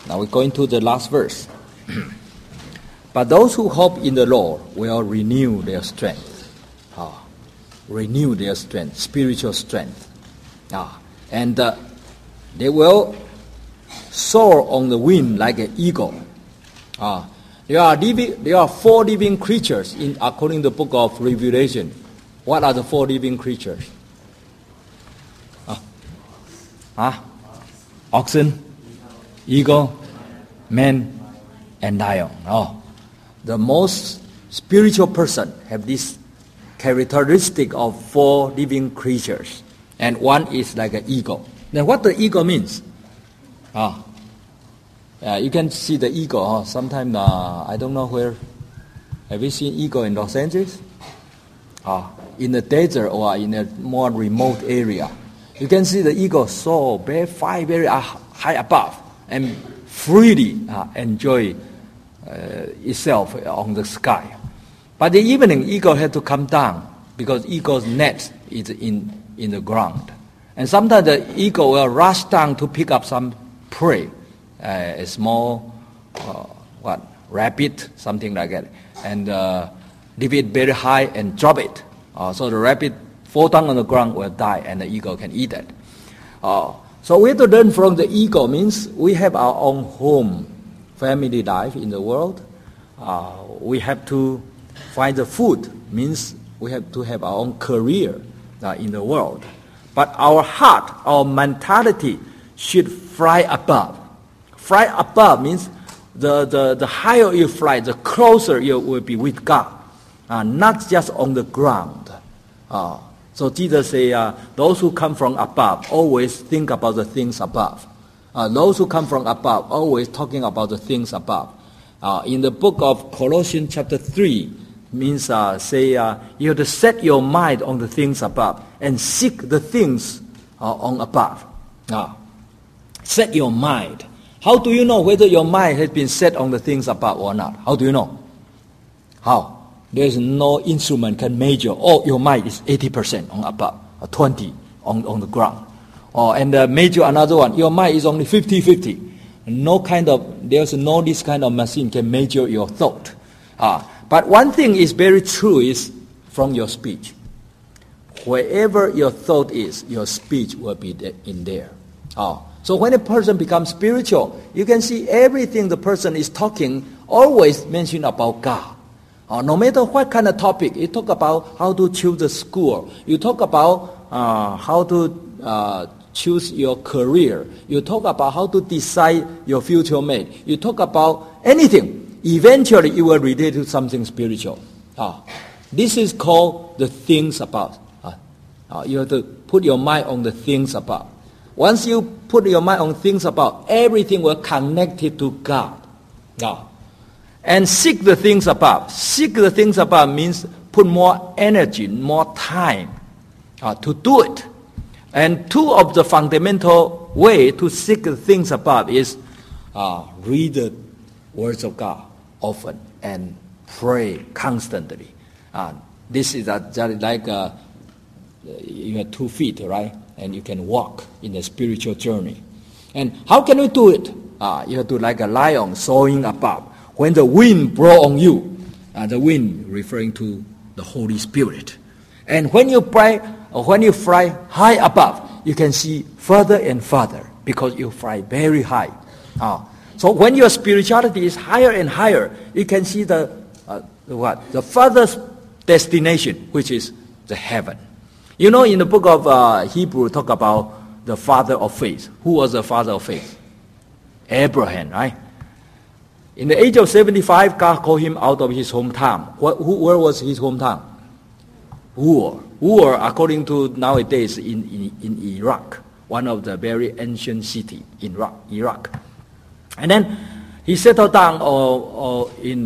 Now we're going to the last verse. But those who hope in the Lord will renew their strength. Renew their strength, spiritual strength. And they will soar on the wind like an eagle. There are 4 living creatures according to the book of Revelation. What are the 4 living creatures? Oxen, eagle, man, and lion. The most spiritual person have this characteristic of 4 living creatures, and one is like an eagle. Then what the eagle means? You can see the eagle. Sometimes I don't know where. Have you seen eagle in Los Angeles? In the desert or in a more remote area, you can see the eagle soar fly very high above and freely enjoy itself on the sky. But the evening, eagle had to come down because eagle's nest is in the ground. And sometimes the eagle will rush down to pick up some prey, a small rabbit, something like that, and leave it very high and drop it. So the rabbit fall down on the ground will die, and the eagle can eat it. So we have to learn from the eagle. Means we have our own home, family life in the world. We have to find the food. Means we have to have our own career in the world. But our heart, our mentality should fly above. Fly above means the higher you fly, the closer you will be with God, not just on the ground. So Jesus say, those who come from above always think about the things above. Those who come from above always talking about the things above. In the book of Colossians chapter 3, means you have to set your mind on the things above and seek the things on above. Set your mind. How do you know whether your mind has been set on the things above or not? How do you know? How? There is no instrument can measure. Your mind is 80% on above, or 20 on the ground. And measure another one. Your mind is only 50-50. There's no this kind of machine can measure your thought. But one thing is very true is from your speech. Wherever your thought is, your speech will be in there. So when a person becomes spiritual, you can see everything the person is talking always mention about God. No matter what kind of topic, you talk about how to choose a school, you talk about how to choose your career, you talk about how to decide your future mate, you talk about anything. Eventually, you will relate to something spiritual. This is called the things above. You have to put your mind on the things above. Once you put your mind on things above, everything will connect it to God. And seek the things above. Seek the things above means put more energy, more time to do it. And 2 of the fundamental way to seek the things above is read the words of God often and pray constantly. This is just like you have 2 feet, right? And you can walk in the spiritual journey. And how can we do it? You have to like a lion soaring above. When the wind blow on you, the wind referring to the Holy Spirit. And when you pray, or when you fly high above, you can see further and further because you fly very high. So when your spirituality is higher and higher, you can see the furthest destination, which is the heaven. You know, in the book of Hebrew, talk about the father of faith. Who was the father of faith? Abraham, right? In the age of 75, God called him out of his hometown. Where was his hometown? Ur. Ur, according to nowadays, in Iraq, one of the very ancient cities in Iraq. And then he settled down in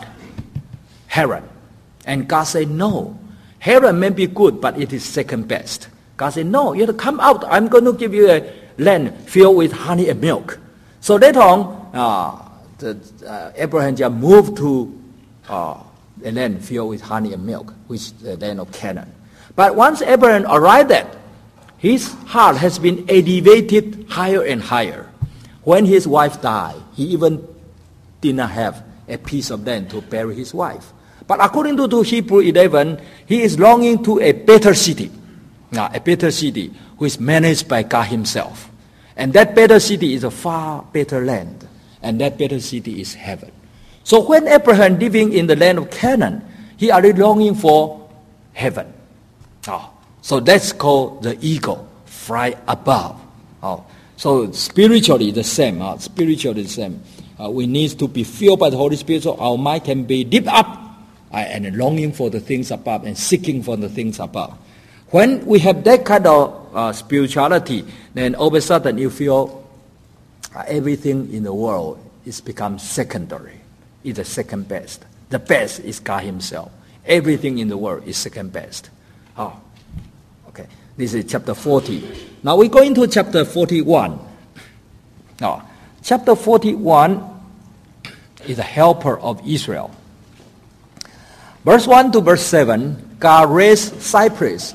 Haran. And God said, no. Haran may be good, but it is second best. God said, no, you have to come out. I'm going to give you a land filled with honey and milk. So later on, Abraham just moved to a land filled with honey and milk, which is the land of Canaan. But once Abraham arrived there, his heart has been elevated higher and higher. When his wife died, he even did not have a piece of land to bury his wife. But according to Hebrew 11, he is longing to a better city. Now, a better city who is managed by God himself. And that better city is a far better land. And that better city is heaven. So when Abraham living in the land of Canaan, he are longing for heaven. So that's called the eagle, fly above. So spiritually the same. Spiritually the same. We need to be filled by the Holy Spirit so our mind can be deep up and longing for the things above and seeking for the things above. When we have that kind of spirituality, then all of a sudden you feel everything in the world is become secondary. It's the second best. The best is God himself. Everything in the world is second best. Okay. This is chapter 40. Now we go into chapter 41. Now, chapter 41 is a helper of Israel. Verse 1 to verse 7, God raised Cyrus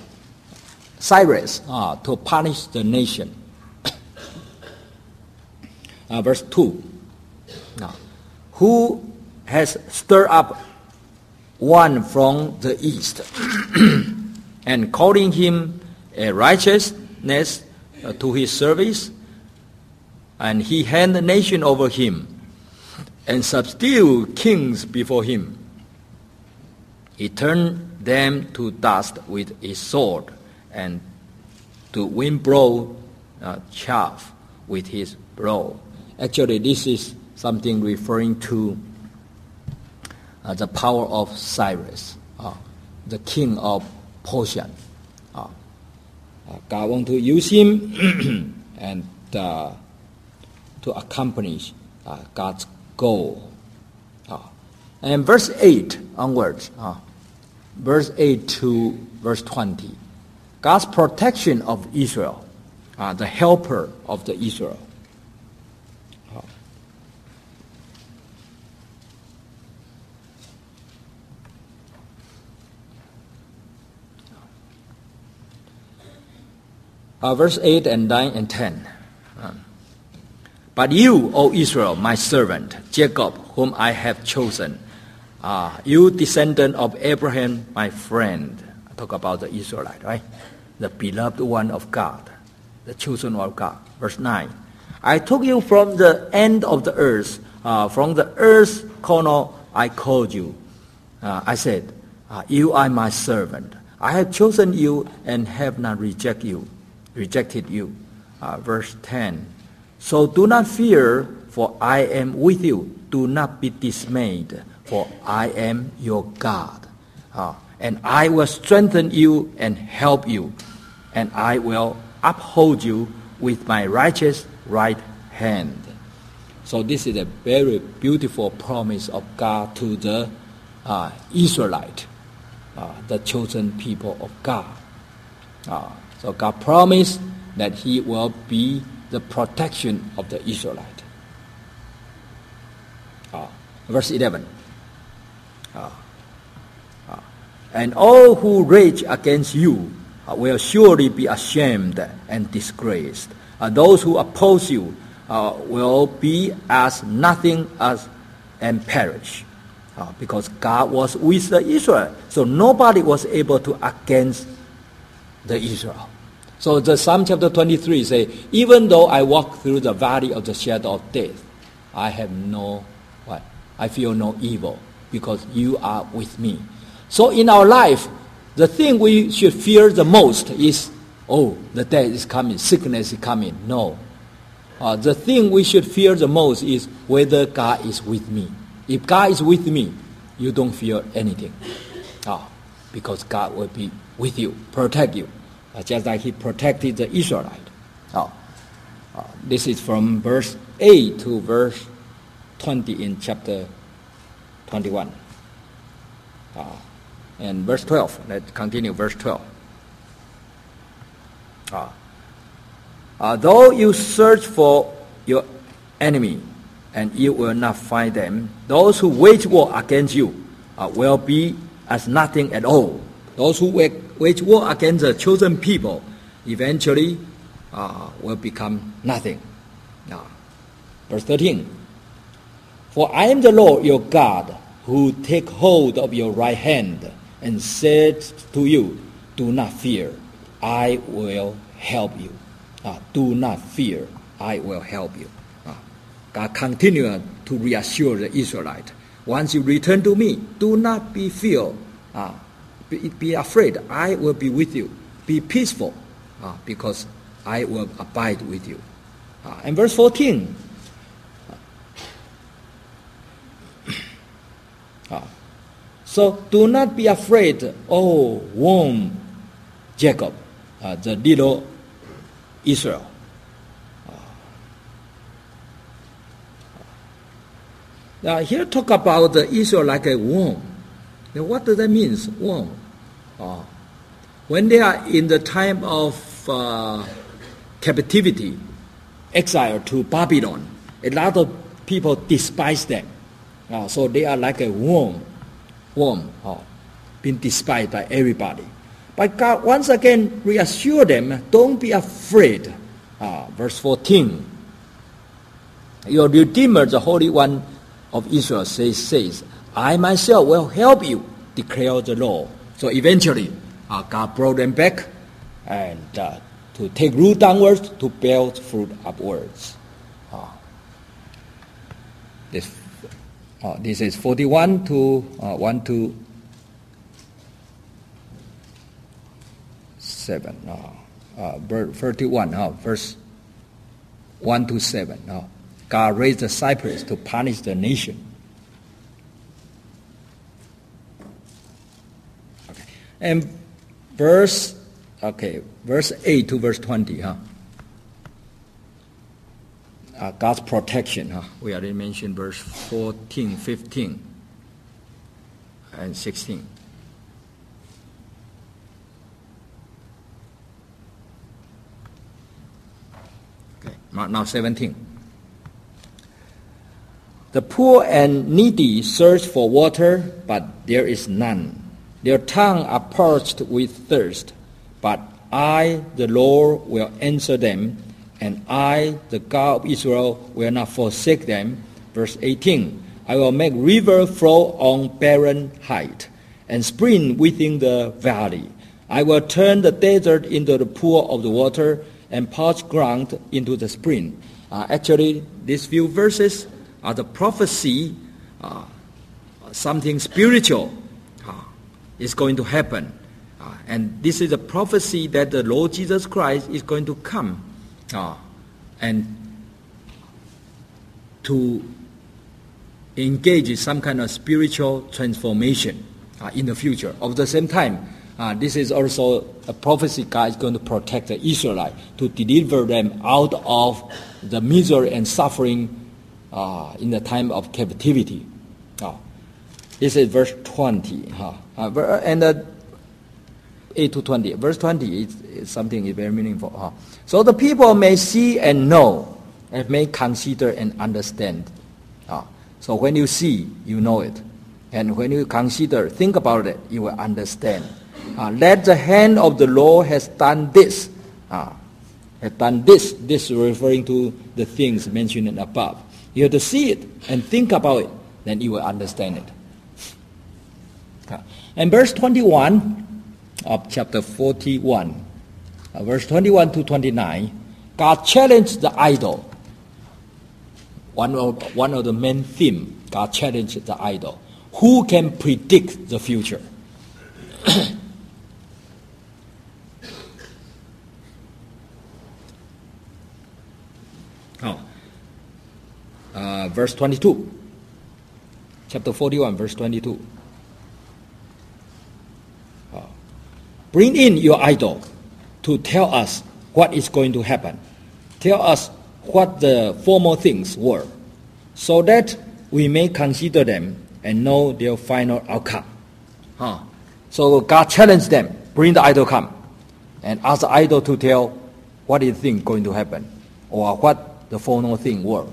to punish the nation. Verse 2, who has stirred up one from the east and calling him a righteousness to his service, and he handed the nation over him and subdued kings before him. He turned them to dust with his sword and to windblow chaff with his blow. Actually, this is something referring to the power of Cyrus, the king of Persia. God wants to use him and to accomplish God's goal. And verse 8 onwards, verse 8 to verse 20, God's protection of Israel, the helper of the Israel. Verse 8 and 9 and 10. But you, O Israel, my servant, Jacob, whom I have chosen, you descendant of Abraham, my friend. I talk about the Israelite, right? The beloved one of God, the chosen one of God. Verse 9. I took you from the end of the earth, from the earth's corner I called you. I said, you are my servant. I have chosen you and have not rejected you. Verse 10. So do not fear, for I am with you. Do not be dismayed, for I am your God. And I will strengthen you and help you, and I will uphold you with my righteous right hand. So this is a very beautiful promise of God to the Israelite, the chosen people of God. So God promised that he will be the protection of the Israelite. Verse 11. And all who rage against you will surely be ashamed and disgraced. Those who oppose you will be as nothing and perish. Because God was with the Israel, so nobody was able to against the Israel. So the Psalm chapter 23 say, even though I walk through the valley of the shadow of death, I feel no evil, because you are with me. So in our life, the thing we should fear the most is, the death is coming, sickness is coming. No. The thing we should fear the most is whether God is with me. If God is with me, you don't fear anything. Because God will be with you, protect you, just like he protected the Israelite. This is from verse 8 to verse 20 in chapter 21. And verse 12, let's continue, verse 12. Though you search for your enemy, and you will not find them, those who wage war against you will be as nothing at all. Those who wage war against the chosen people eventually will become nothing. Verse 13. For I am the Lord your God, who take hold of your right hand and said to you, do not fear, I will help you. Do not fear, I will help you. God continued to reassure the Israelites. Once you return to me, do not be fear, be afraid. I will be with you. Be peaceful, because I will abide with you. And verse 14. So do not be afraid, oh womb Jacob, the little Israel. Now here talk about the Israel like a womb. Now what does that mean, womb? When they are in the time of captivity, exile to Babylon, a lot of people despise them. So they are like a worm, being despised by everybody. But God once again reassure them, don't be afraid. Verse 14. Your Redeemer, the Holy One of Israel, says, I myself will help you, declare the Lord. So eventually, God brought them back and to take root downwards, to bear fruit upwards. This is 41 to 1 to 7. 31, verse 1 to 7. God raised the cypress to punish the nation. Okay. And verse 8 to verse 20. God's protection. We already mentioned verse 14, 15, and 16. Okay, now 17. The poor and needy search for water, but there is none. Their tongues are parched with thirst, but I, the Lord, will answer them, and I, the God of Israel, will not forsake them. Verse 18, I will make river flow on barren height, and spring within the valley. I will turn the desert into the pool of the water, and parched ground into the spring. Actually, these few verses are the prophecy, something spiritual is going to happen. And this is a prophecy that the Lord Jesus Christ is going to come and to engage in some kind of spiritual transformation in the future. At the same time, this is also a prophecy God is going to protect the Israelites, to deliver them out of the misery and suffering in the time of captivity. This is verse 20. And 8 to 20. Verse 20 is something very meaningful. So the people may see and know, and may consider and understand. So when you see, you know it. And when you consider, think about it, you will understand. Let the hand of the Lord has done this. Has done this. This is referring to the things mentioned above. You have to see it and think about it, then you will understand it. And verse 21 of chapter 41, verse 21 to 29, God challenged the idol. One of the main themes, God challenged the idol. Who can predict the future? Verse 22. Chapter 41, verse 22. Bring in your idol to tell us what is going to happen. Tell us what the former things were, so that we may consider them and know their final outcome. So God challenged them, bring the idol come, and ask the idol to tell what is think going to happen, or what the former thing were.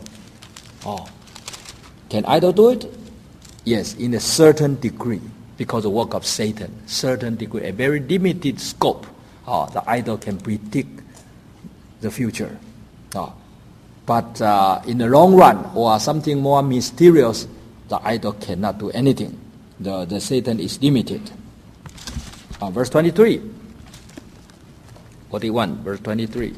Can idol do it? Yes, in a certain degree, because the work of Satan, certain degree, a very limited scope. The idol can predict the future. But in the long run, or something more mysterious, the idol cannot do anything. The Satan is limited. Verse 23. 41, verse 23.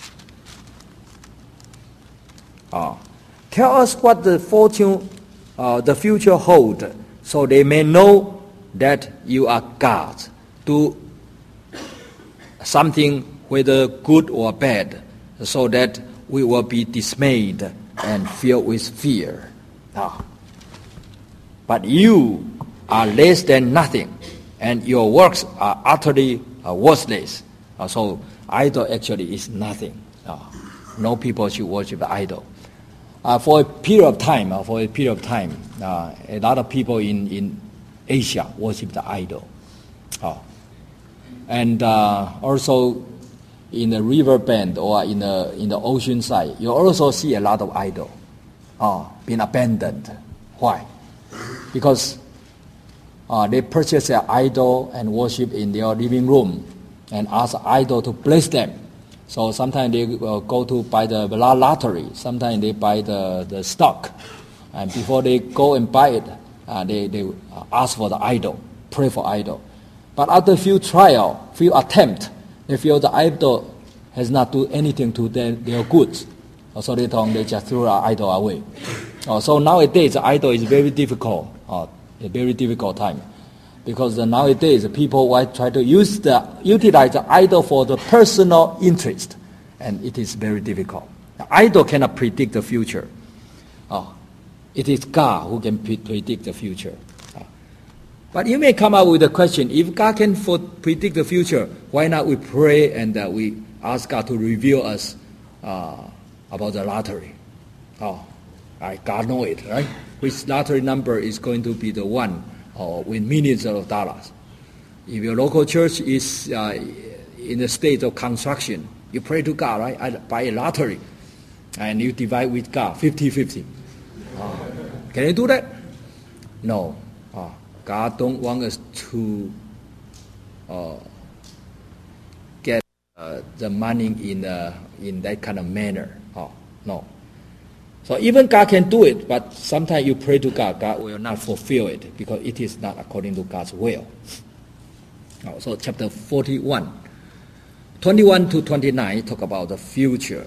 Tell us what the future hold, so they may know that you are God. Do something whether good or bad, so that we will be dismayed and filled with fear. But you are less than nothing, and your works are utterly worthless. So idol actually is nothing. No people should worship the idol. For a period of time, a lot of people in Asia worship the idol. And also in the river bend or in the ocean side, you also see a lot of idol being abandoned. Why? Because they purchase an idol and worship in their living room and ask the idol to bless them. So sometimes they go to buy the lottery. Sometimes they buy the stock. And before they go and buy it, they ask for the idol, pray for idol. But after a few trial, few attempt, they feel the idol has not do anything to their goods. So they just throw the idol away. So nowadays, the idol is very difficult, a very difficult time. Because nowadays, people will try to utilize the idol for the personal interest. And it is very difficult. The idol cannot predict the future. It is God who can predict the future. But you may come up with a question, if God can predict the future, why not we pray and we ask God to reveal us about the lottery? God knows it, right? Which lottery number is going to be the one with millions of dollars. If your local church is in a state of construction, you pray to God, right? I buy a lottery, and you divide with God, 50-50. Can you do that? No. God don't want us to get the money in that kind of manner. No. So even God can do it, but sometimes you pray to God, God will not fulfill it because it is not according to God's will. So chapter 41, 21 to 29 talk about the future.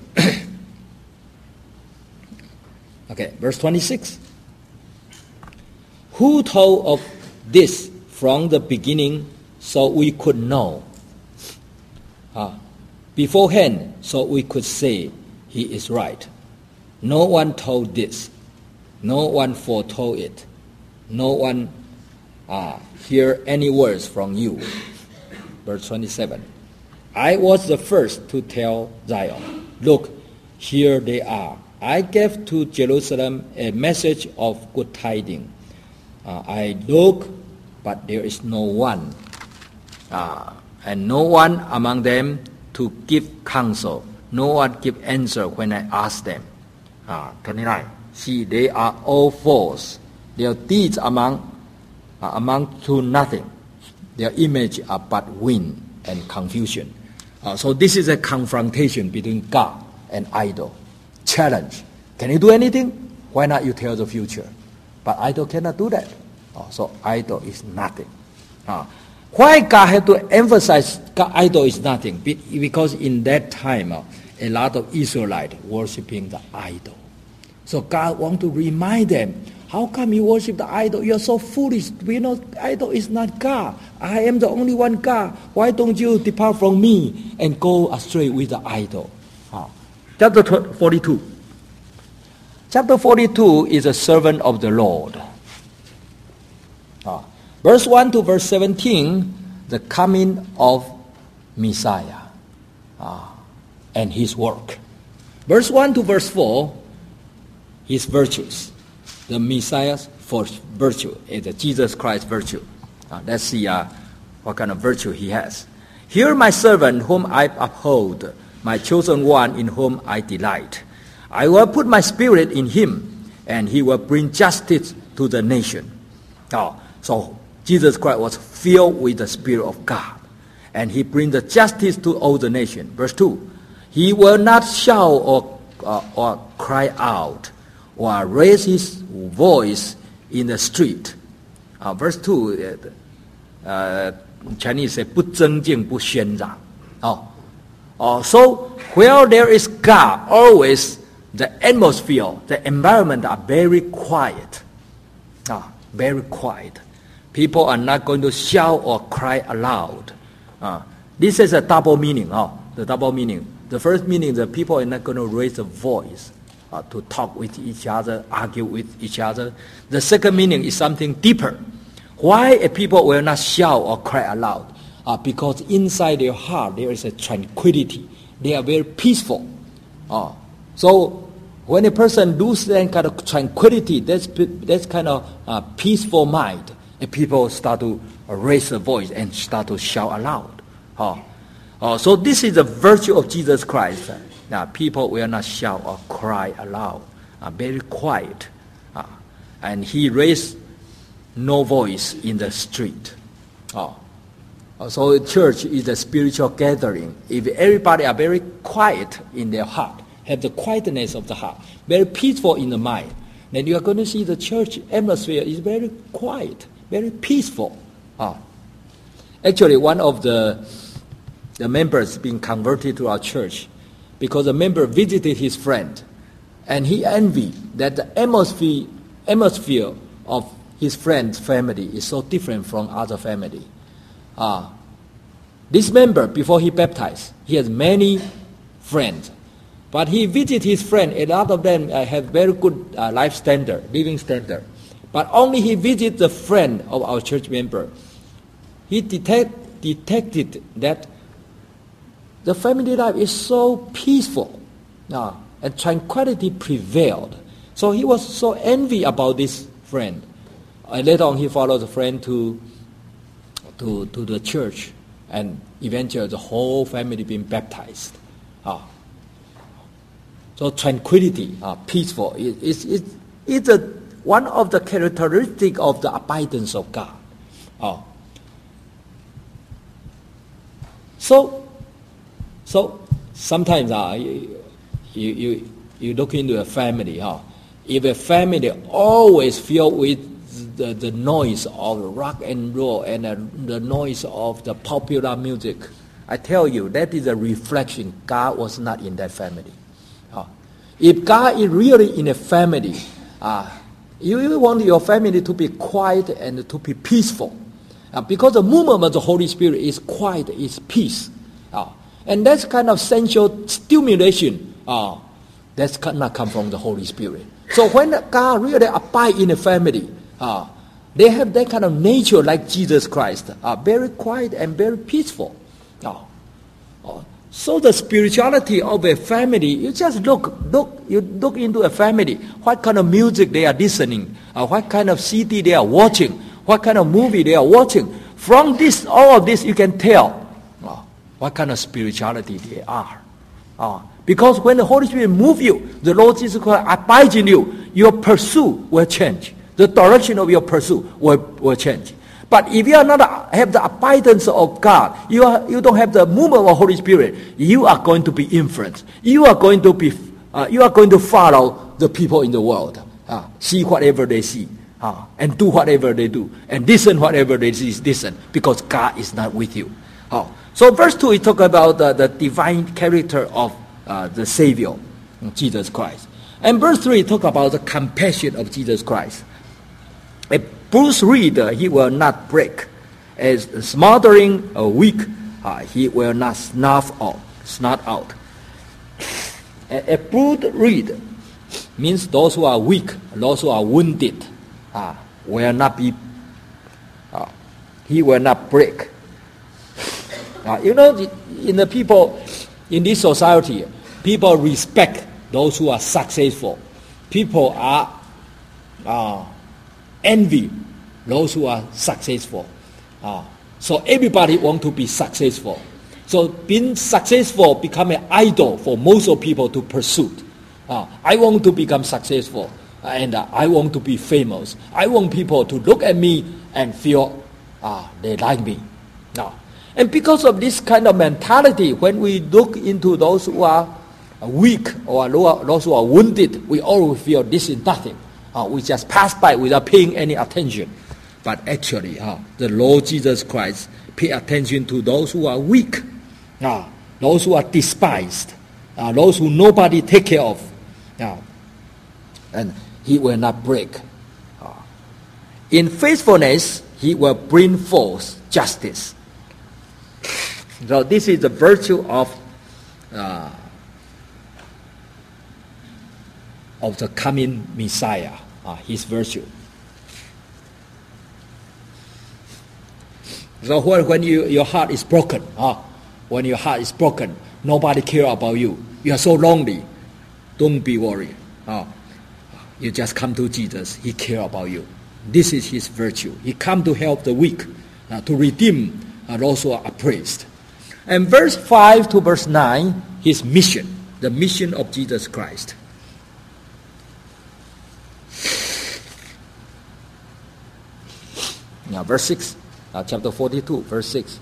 Okay, verse 26. Who told of this from the beginning so we could know? Beforehand, so we could say he is right. No one told this. No one foretold it. No one hear any words from you. Verse 27. I was the first to tell Zion, look, here they are. I gave to Jerusalem a message of good tidings. I look, but there is no one, and no one among them to give counsel. No one give answer when I ask them. 29. See, they are all false. Their deeds amount to nothing. Their image are but wind and confusion. So this is a confrontation between God and idol. Challenge. Can you do anything? Why not you tell the future? But idol cannot do that. So idol is nothing. Why God had to emphasize idol is nothing? Because in that time, a lot of Israelites worshiping the idol. So God want to remind them, how come you worship the idol? You are so foolish. We know idol is not God. I am the only one God. Why don't you depart from me and go astray with the idol? Chapter 42. Chapter 42 is a servant of the Lord. Verse 1 to verse 17, the coming of Messiah and his work. Verse 1 to verse 4, his virtues. The Messiah's virtue is the Jesus Christ virtue. Let's see what kind of virtue he has. Hear my servant whom I uphold, my chosen one in whom I delight. I will put my spirit in him, and he will bring justice to the nation. So Jesus Christ was filled with the Spirit of God, and he brings the justice to all the nation. Verse 2, he will not shout or or cry out or raise his voice in the street. Verse 2, Chinese say 不增进不喧嚷. So where there is God, always the atmosphere, the environment are very quiet. Very quiet. People are not going to shout or cry aloud. This is a double meaning. The double meaning. The first meaning, the people are not going to raise a voice to talk with each other, argue with each other. The second meaning is something deeper. Why people will not shout or cry aloud? Because inside their heart there is a tranquility. They are very peaceful. So when a person loses that kind of tranquility, that's kind of peaceful mind, and people start to raise the voice and start to shout aloud. So this is the virtue of Jesus Christ. People will not shout or cry aloud. Very quiet. And he raised no voice in the street. So church is a spiritual gathering. If everybody are very quiet in their heart, have the quietness of the heart, very peaceful in the mind, then you are going to see the church atmosphere is very quiet, very peaceful. Actually, one of the members being converted to our church, because the member visited his friend, and he envied that the atmosphere of his friend's family is so different from other family. This member, before he baptized, he has many friends. But he visited his friend, a lot of them have very good life standard, living standard. But only he visited the friend of our church member. He detected that the family life is so peaceful, and tranquility prevailed. So he was so envy about this friend. Later on, he followed the friend to the church, and eventually the whole family being baptized. So tranquility, peaceful, is one of the characteristics of the abidance of God. So sometimes you look into a family. If a family always filled with the noise of rock and roll and the noise of the popular music, I tell you, that is a reflection God was not in that family. If God is really in a family, you want your family to be quiet and to be peaceful. Because the movement of the Holy Spirit is quiet, is peace. And that's kind of sensual stimulation. That's cannot come from the Holy Spirit. So when God really abide in a family, they have that kind of nature like Jesus Christ, very quiet and very peaceful. So the spirituality of a family, you just look into a family, what kind of music they are listening, what kind of CD they are watching, what kind of movie they are watching. From this, all of this, you can tell what kind of spirituality they are. Because when the Holy Spirit moves you, the Lord Jesus Christ abides in you, your pursuit will change. The direction of your pursuit will change. But if you are not have the abidance of God, you don't have the movement of the Holy Spirit, you are going to be influenced. You are going to follow the people in the world, see whatever they see, and do whatever they do, and listen whatever they listen, because God is not with you. So verse 2, it talks about the divine character of the Savior, Jesus Christ. And verse 3, it talks about the compassion of Jesus Christ. A bruised reed he will not break. As smothering a wick, he will not snuff out. A bruised reed means those who are weak, those who are wounded, will not be. He will not break. In the people in this society, people respect those who are successful. People are envy those who are successful. So everybody want to be successful. So being successful become an idol for most of people to pursue. I want to become successful, and I want to be famous. I want people to look at me and feel they like me. And because of this kind of mentality, when we look into those who are weak or those who are wounded, we always feel this is nothing. We just pass by without paying any attention. But actually, the Lord Jesus Christ pay attention to those who are weak, those who are despised, those who nobody take care of. And he will not break. In faithfulness, he will bring forth justice. So this is the virtue of the coming Messiah, his virtue. So when your heart is broken, nobody care about you. You are so lonely. Don't be worried. You just come to Jesus. He care about you. This is his virtue. He come to help the weak, to redeem those who are oppressed. And verse 5 to verse 9, his mission, the mission of Jesus Christ. Now verse 6, chapter 42, verse 6.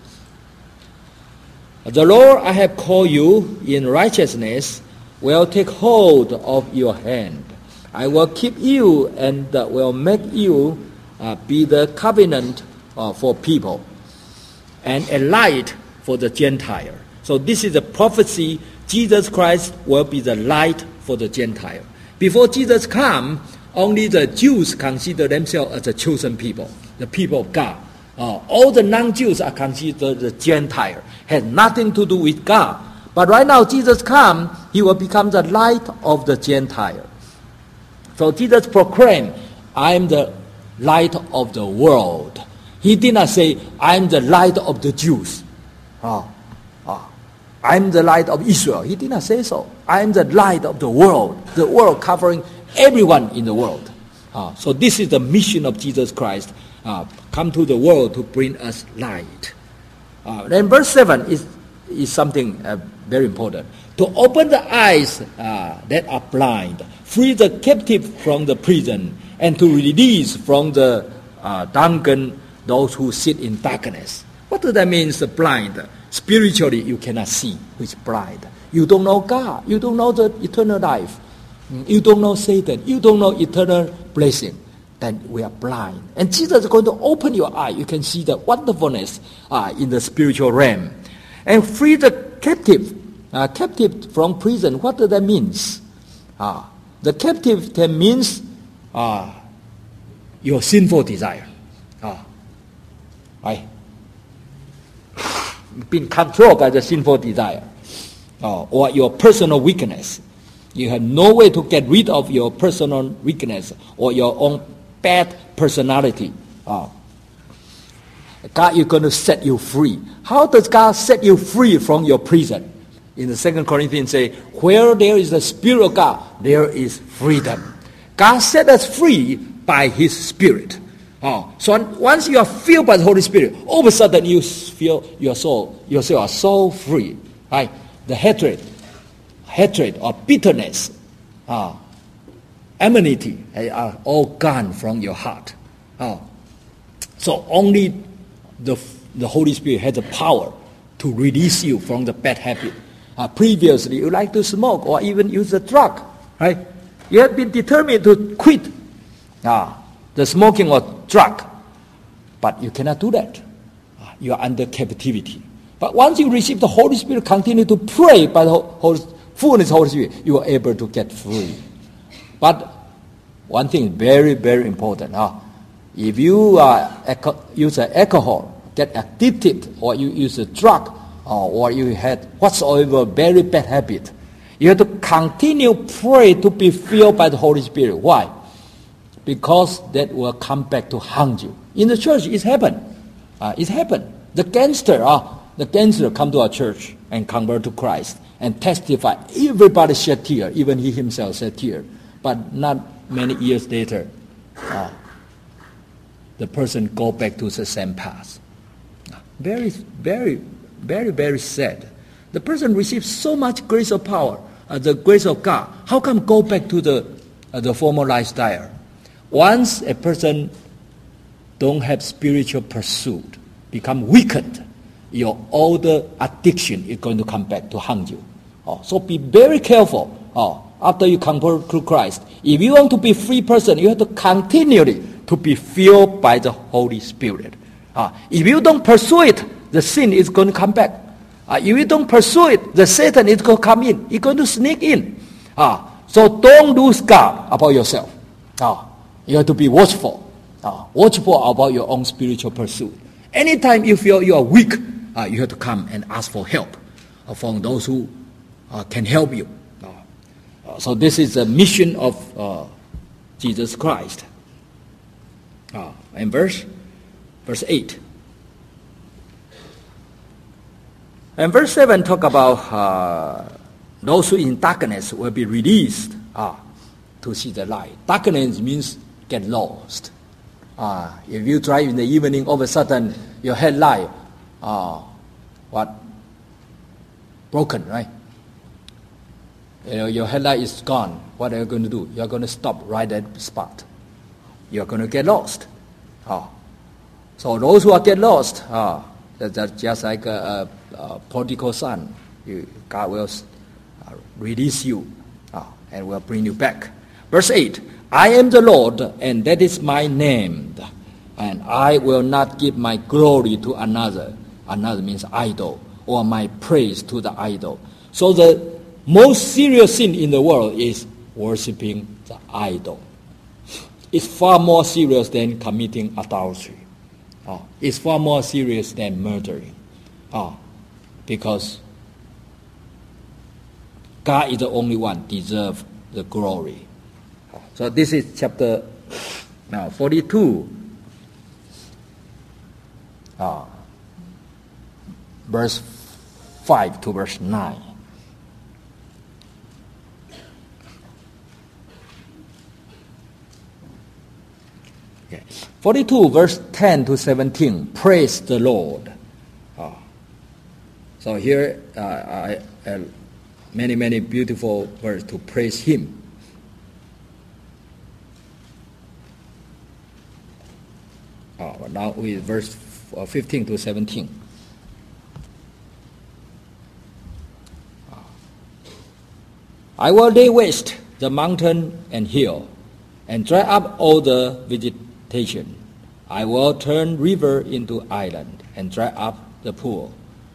The Lord I have called you in righteousness will take hold of your hand. I will keep you and will make you be the covenant for people and a light for the Gentile. So this is a prophecy. Jesus Christ will be the light for the Gentile. Before Jesus come, only the Jews consider themselves as the chosen people, the people of God. All the non-Jews are considered the Gentile, has nothing to do with God. But right now Jesus come, he will become the light of the Gentile. So Jesus proclaimed, I am the light of the world. He did not say, I am the light of the Jews. I am the light of Israel. He did not say so. I am the light of the world covering everyone in the world. So this is the mission of Jesus Christ, come to the world to bring us light. Then verse 7 is something very important. To open the eyes that are blind, free the captive from the prison, and to release from the dungeon those who sit in darkness. What does that mean, the blind? Spiritually, you cannot see who is blind. You don't know God. You don't know the eternal life. You don't know Satan. You don't know eternal blessing. Then we are blind. And Jesus is going to open your eye. You can see the wonderfulness in the spiritual realm. And free the captive from prison. What does that mean? The captive can means your sinful desire. Right? Being controlled by the sinful desire. Or your personal weakness. You have no way to get rid of your personal weakness or your own bad personality. God is going to set you free. How does God set you free from your prison? In the 2 Corinthians say, where there is the Spirit of God, there is freedom. God set us free by His Spirit. So once you are filled by the Holy Spirit, all of a sudden you feel yourself are so free. Right? The hatred or bitterness, enmity are all gone from your heart. So only the Holy Spirit has the power to release you from the bad habit. Previously, you like to smoke or even use a drug, right? You have been determined to quit the smoking or drug, but you cannot do that. You are under captivity. But once you receive the Holy Spirit, continue to pray by the fullness of the Holy Spirit, you are able to get free. But one thing is very, very important. If you use alcohol, get addicted, or you use a drug, or you had whatsoever very bad habit, you have to continue pray to be filled by the Holy Spirit. Why? Because that will come back to haunt you. In the church, it's happened. It's happened. The gangster come to our church and convert to Christ and testify. Everybody shed tears. Even he himself shed tears. But not many years later, the person go back to the same path. Very, very, very, very sad. The person receives so much grace of power, the grace of God. How come go back to the former lifestyle? Once a person don't have spiritual pursuit, become weakened, your older addiction is going to come back to haunt you. So be very careful after you come to Christ. If you want to be a free person, you have to continually to be filled by the Holy Spirit. If you don't pursue it, the sin is going to come back. If you don't pursue it, the Satan is going to come in. He's going to sneak in. So don't lose guard about yourself. You have to be watchful. Watchful about your own spiritual pursuit. Anytime you feel you are weak, you have to come and ask for help from those who can help you. So this is the mission of Jesus Christ. And verse 8. And verse 7 talk about those who in darkness will be released to see the light. Darkness means get lost. If you drive in the evening, all of a sudden your headlight, broken, right? Your headlight is gone. What are you going to do? You are going to stop right at the spot. You are going to get lost. So those who are get lost, that's just like a prodigal son. God will release you and will bring you back. Verse 8, I am the Lord, and that is my name, and I will not give my glory to another. Another means idol, or my praise to the idol. So the most serious sin in the world is worshiping the idol. It's far more serious than committing adultery. It's far more serious than murdering. Because God is the only one deserves the glory. So this is chapter 42, verse 5 to verse 9. Okay. 42, verse 10 to 17, praise the Lord. So here I many beautiful words to praise Him. Now with verse 15 to 17. I will lay waste the mountain and hill, and dry up all the vegetation. I will turn river into island, and dry up the pool.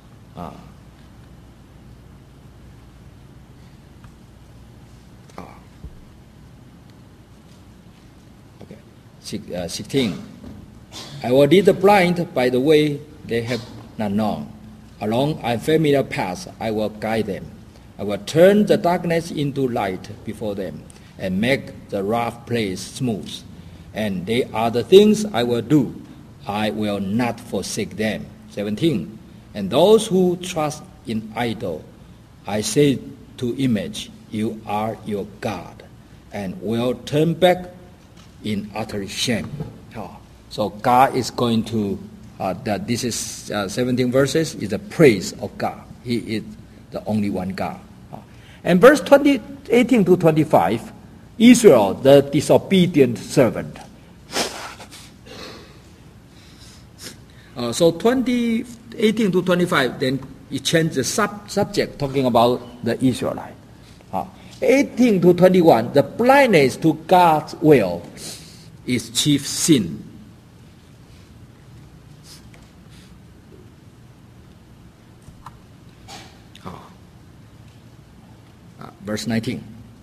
Okay. 16. I will lead the blind by the way they have not known. Along unfamiliar paths I will guide them. I will turn the darkness into light before them, and make the rough place smooth. And they are the things I will do. I will not forsake them. 17. And those who trust in idol, I say to image, you are your God, and will turn back in utter shame. So God is going to, this is 17 verses, is the praise of God. He is the only one God. And verse 18 to 25, Israel, the disobedient servant. So 18 to 25, then it changed the subject, talking about the Israelite. 18 to 21, the blindness to God's will is chief sin. Verse 19.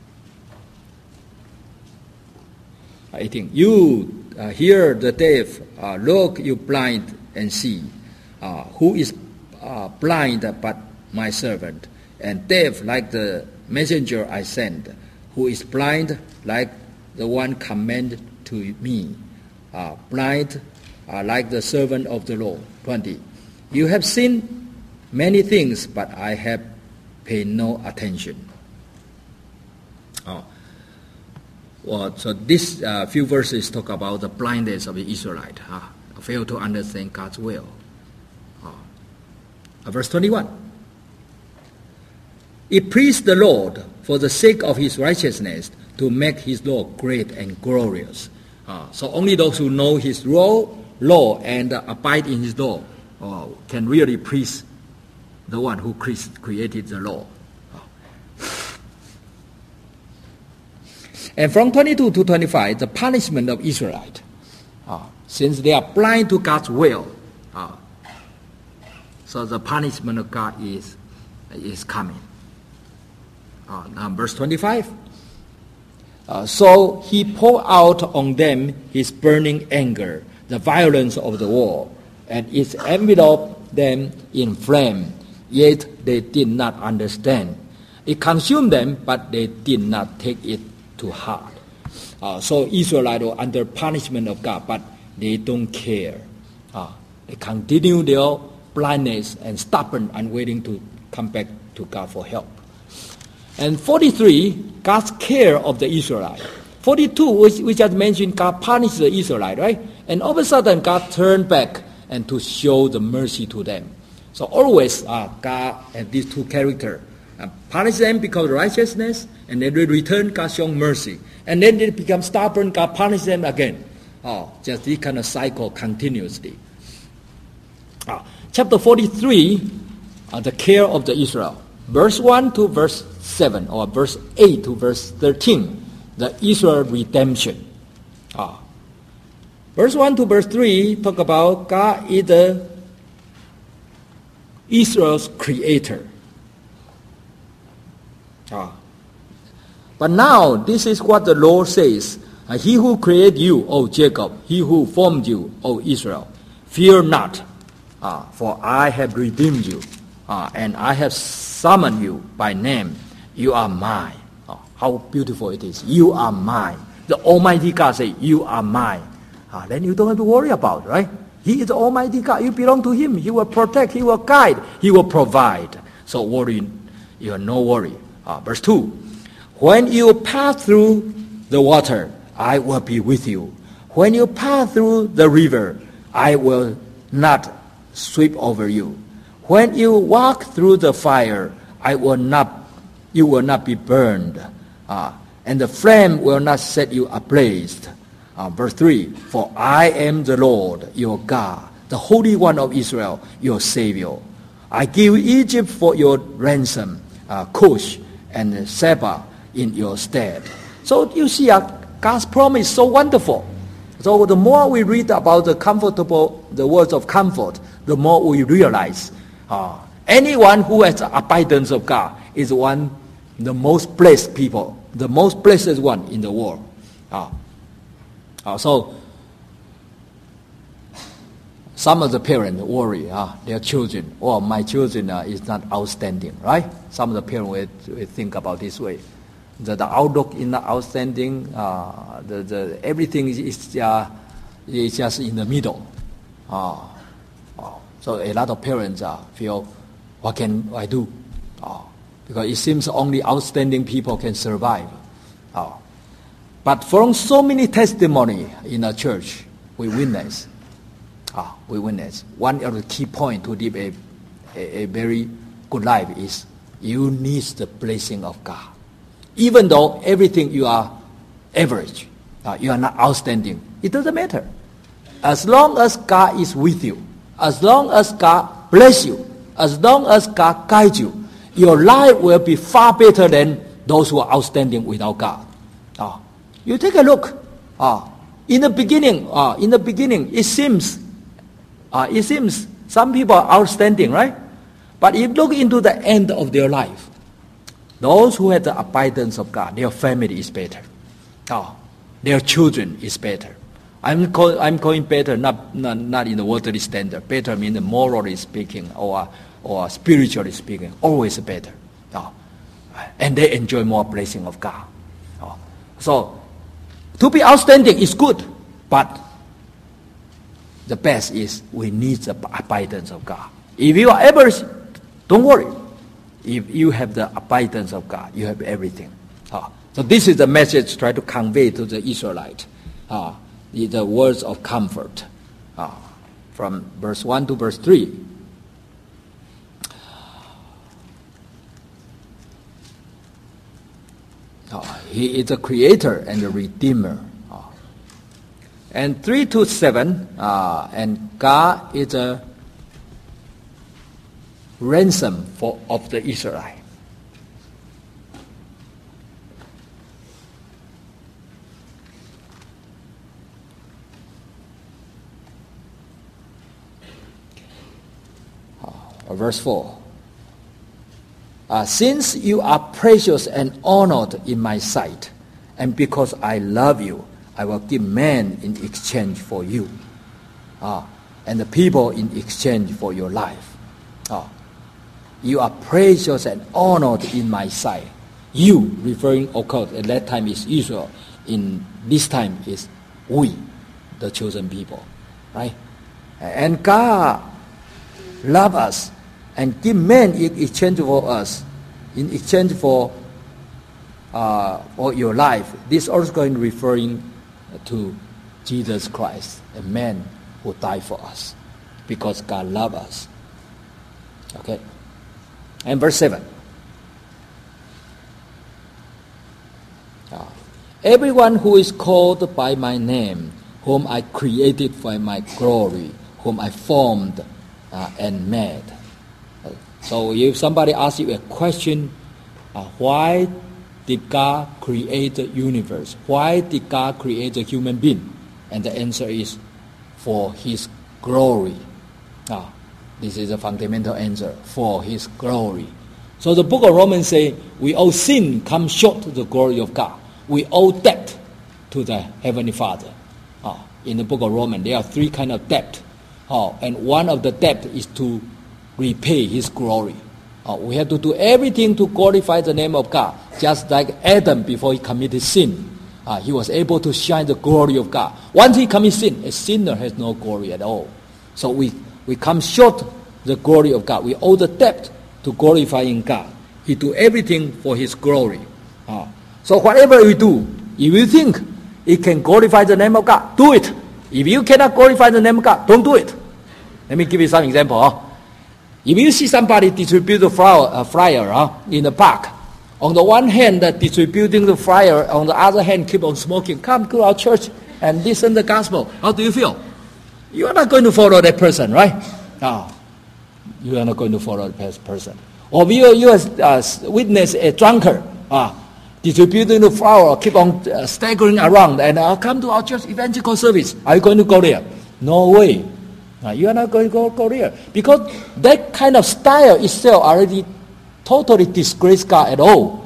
18. You hear the deaf, look, you blind, and see. Who is blind but my servant, and deaf like the messenger I send, who is blind like the one commanded to me, blind like the servant of the Lord. 20. You have seen many things, but I have paid no attention. So this few verses talk about the blindness of the Israelite, fail to understand God's will. Verse 21. It pleased the Lord for the sake of His righteousness to make His law great and glorious. So only those who know His law and abide in His law can really please the one who created the law. And from 22 to 25, the punishment of Israelites. Since they are blind to God's will, so the punishment of God is coming. Now verse 25. So he poured out on them his burning anger, the violence of the war, and it enveloped them in flame, yet they did not understand. It consumed them, but they did not take it to heart. So Israelites were under punishment of God, but they don't care. They continue their blindness and stubborn and waiting to come back to God for help. And 43, God's care of the Israelites. 42, we just mentioned God punished the Israelites, right? And all of a sudden God turned back and to show the mercy to them. So always God has these two characters. Punish them because of righteousness, and then they return, God showing mercy. And then they become stubborn, God punish them again. Just this kind of cycle continuously. Chapter 43, the care of the Israel. Verse 1 to verse 7, or verse 8 to verse 13, the Israel redemption. Verse 1 to verse 3 talk about God is the Israel's creator. But now, this is what the Lord says. He who created you, O Jacob, he who formed you, O Israel, fear not, for I have redeemed you, and I have summoned you by name. You are mine. How beautiful it is. You are mine. The Almighty God says, you are mine. Then you don't have to worry about it, right? He is the Almighty God. You belong to Him. He will protect. He will guide. He will provide. So worry, you have no worry. Verse 2. When you pass through the water, I will be with you. When you pass through the river, I will not sweep over you. When you walk through the fire, you will not be burned, and the flame will not set you ablaze. Verse 3, for I am the Lord, your God, the Holy One of Israel, your Savior. I give Egypt for your ransom, Cush and Seba in your stead. So you see, God's promise is so wonderful. So the more we read about the words of comfort, the more we realize anyone who has the abundance of God is the most blessed people, the most blessed one in the world. So some of the parents worry their children, my children is not outstanding, right? Some of the parents will think about this way. The outlook is not outstanding. Everything is just in the middle. So a lot of parents feel, what can I do? Because it seems only outstanding people can survive. But from so many testimony in the church, we witness. One of the key points to live a very good life is you need the blessing of God. Even though everything you are average, you are not outstanding, it doesn't matter. As long as God is with you, as long as God bless you, as long as God guides you, your life will be far better than those who are outstanding without God. You take a look. In the beginning, it seems some people are outstanding, right? But if you look into the end of their life, those who have the abundance of God, their family is better. Their children is better. I'm calling better, not in the worldly standard. Better means morally speaking or spiritually speaking, always better. And they enjoy more blessing of God. So, to be outstanding is good, but the best is we need the abundance of God. If you are average, don't worry. If you have the abundance of God, you have everything. So this is the message try to convey to the Israelite. The words of comfort from verse 1 to verse 3. He is the creator and the redeemer. And 3 to 7, and God is a ransom of the Israelite. Verse 4. Since you are precious and honored in my sight, and because I love you, I will give men in exchange for you, and the people in exchange for your life. You are precious and honored in my sight. You, referring, of course, at that time is Israel. In this time is we, the chosen people, right? And God love us and give men in exchange for us, in exchange for your life. This also going referring to Jesus Christ, a man who died for us, because God loves us. Okay, and verse 7. Everyone who is called by my name, whom I created for my glory, whom I formed and made. So if somebody asks you a question, why did God create the universe? Why did God create a human being? And the answer is for His glory. This is a fundamental answer, for His glory. So the book of Romans says, we all sin come short of the glory of God. We owe debt to the Heavenly Father. In the book of Romans, there are three kinds of debt. And one of the debt is to repay His glory. We have to do everything to glorify the name of God. Just like Adam, before he committed sin, he was able to shine the glory of God. Once he commits sin, a sinner has no glory at all. So we come short the glory of God. We owe the debt to glorifying God. He do everything for His glory. So whatever we do, if you think it can glorify the name of God, do it. If you cannot glorify the name of God, don't do it. Let me give you some example. If you see somebody distribute a flyer in the park, on the one hand distributing the flyer, on the other hand keep on smoking, come to our church and listen to the gospel, how do you feel? You are not going to follow that person, right? You are not going to follow that person. Or you witness a drunkard distributing the flour, keep on staggering around, and come to our church evangelical service. Are you going to go there? No way. You are not going to go there. Because that kind of style itself already totally disgraces God at all.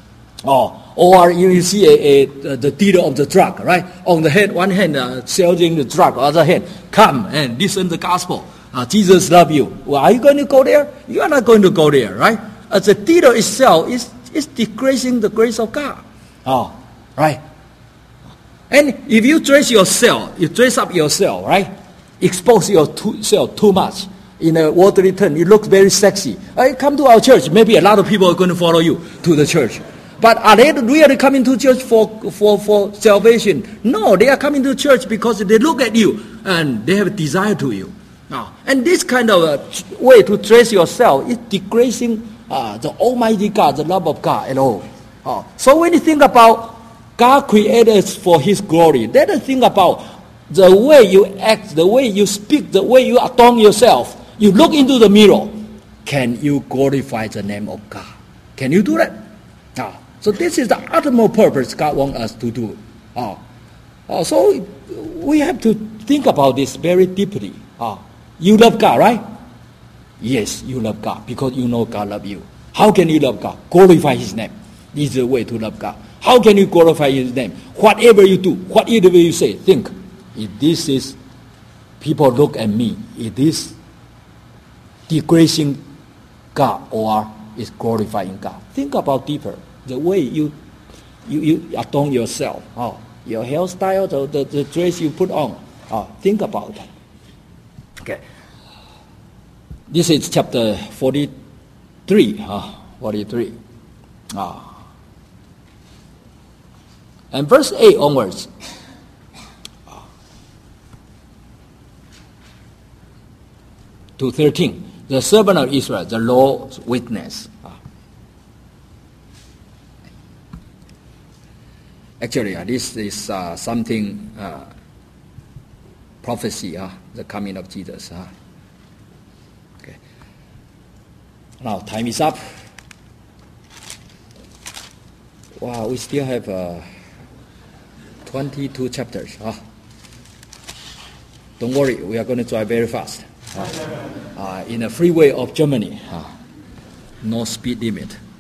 Or you see the dealer of the drug, right? On the hand, one hand selling the drug, other hand, come and listen to the gospel. Jesus loves you. Well, are you going to go there? You are not going to go there, right? As the dealer itself is disgracing the grace of God. Right? And if you dress up yourself, right? Expose yourself too much in a worldly term, you look very sexy. Come to our church, maybe a lot of people are going to follow you to the church. But are they really coming to church for salvation? No, they are coming to church because they look at you and they have a desire to you. And this kind of way to dress yourself is degrading the Almighty God, the love of God at all. So when you think about God created us for His glory, let us think about the way you act, the way you speak, the way you adorn yourself. You look into the mirror. Can you glorify the name of God? Can you do that? So this is the ultimate purpose God wants us to do. So we have to think about this very deeply. You love God, right? Yes, you love God because you know God loves you. How can you love God? Glorify His name. This is the way to love God. How can you glorify His name? Whatever you do, whatever you say, think. If this is, people look at me, it is degrading God or is glorifying God. Think about deeper. The way you adorn yourself, your hairstyle, the dress you put on. Think about that. Okay. This is chapter 43. 43. And verse 8 onwards. To 13. The servant of Israel, the Lord's witness. Actually, this is something prophecy, the coming of Jesus. Okay. Now, time is up. Wow, we still have 22 chapters. Don't worry, we are going to try very fast. in a freeway of Germany. No speed limit.